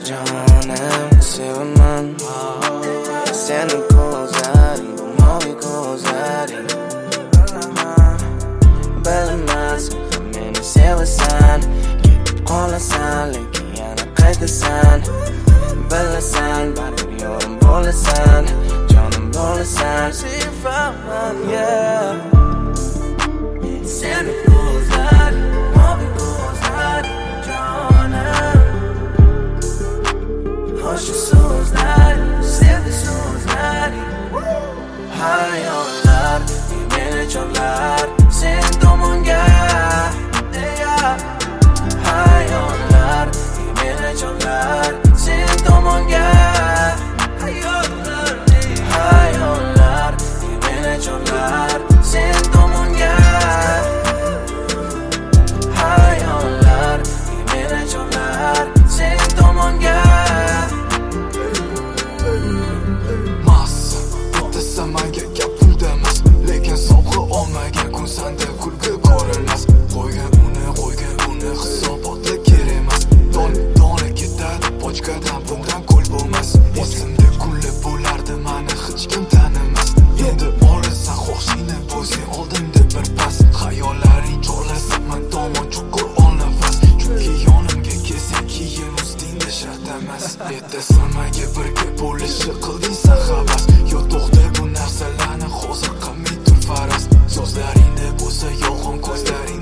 Jonim sevaman seni ko'zlaring, bu moviy ko'zlaring. Bilmasin meni sevasan, ketib qolasan, lekin yana qaytasan. Bilasan, baribir yorim bo'lasan, jonim bo'lasan, sevaman, yeah. Seni ko'zlaring, moviy ko'zlaring, jonim. Hoşu so'zlaring, sevgi so'zlaring. Hayollar, meni chorlar, sen tomonga. Hayollar, meni chorlar, sen tomonga. Hayollar, meni chorlar, sen tomonga. Hayollar, meni chorlar, sen tomonga. Samaga gap pulda emas, lekin sovg'a olmagan kun sanda kulgi ko'rinmas. Qo'ygan uni hisobotda kerak emas. Dona ketadi pochkadan, bundan ko'l bo'lmas. Esimda kulib bo'lardi, mani hech kim tanimas. Endi olasan xo'shingni bo'zing oldimda bir pas. Xayollaring chorlasaman tomon chuqur ol nafas. Chunki yonimga kelsang keyin ustingda shart emas. Erta samaga birga bo'lishi qildingsan havas. Yo to'xta bu narsalarni hozir qilmay tur faraz. So'zlaringda bo'lsa yolg'on, ko'zlaring